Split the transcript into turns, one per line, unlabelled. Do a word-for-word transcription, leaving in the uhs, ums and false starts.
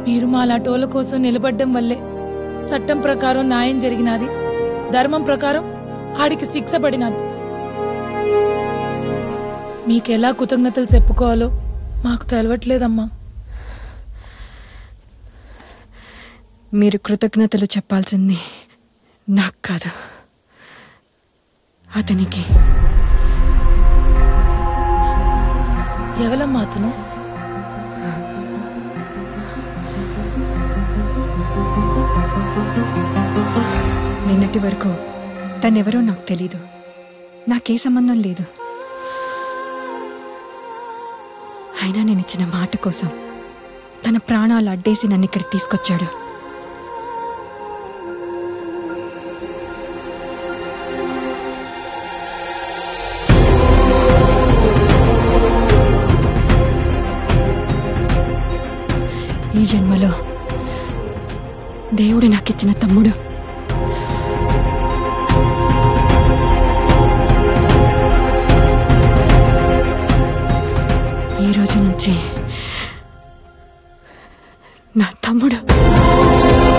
మీరు మా లాటోళ్ళ కోసం నిలబడ్డం వల్లే చట్టం ప్రకారం న్యాయం జరిగినది, ధర్మం ప్రకారం ఆడికి శిక్ష పడినది. మీకెలా కృతజ్ఞతలు చెప్పుకోవాలో మాకు తెలవట్లేదమ్మా.
మీరు కృతజ్ఞతలు చెప్పాల్సింది నాకు కాదు, అతనికి.
ఎవలమ్మా అతను?
నిన్నటి వరకు తనెవరో నాకు తెలీదు, నాకే సంబంధం లేదు. అయినా నేను ఇచ్చిన మాట కోసం తన ప్రాణాలు అడ్డేసి నన్ను ఇక్కడికి తీసుకొచ్చాడు. ఈ జన్మలో దేవుడు నాకిచ్చిన తమ్ముడు. ఈ రోజు నుంచి నా తమ్ముడు.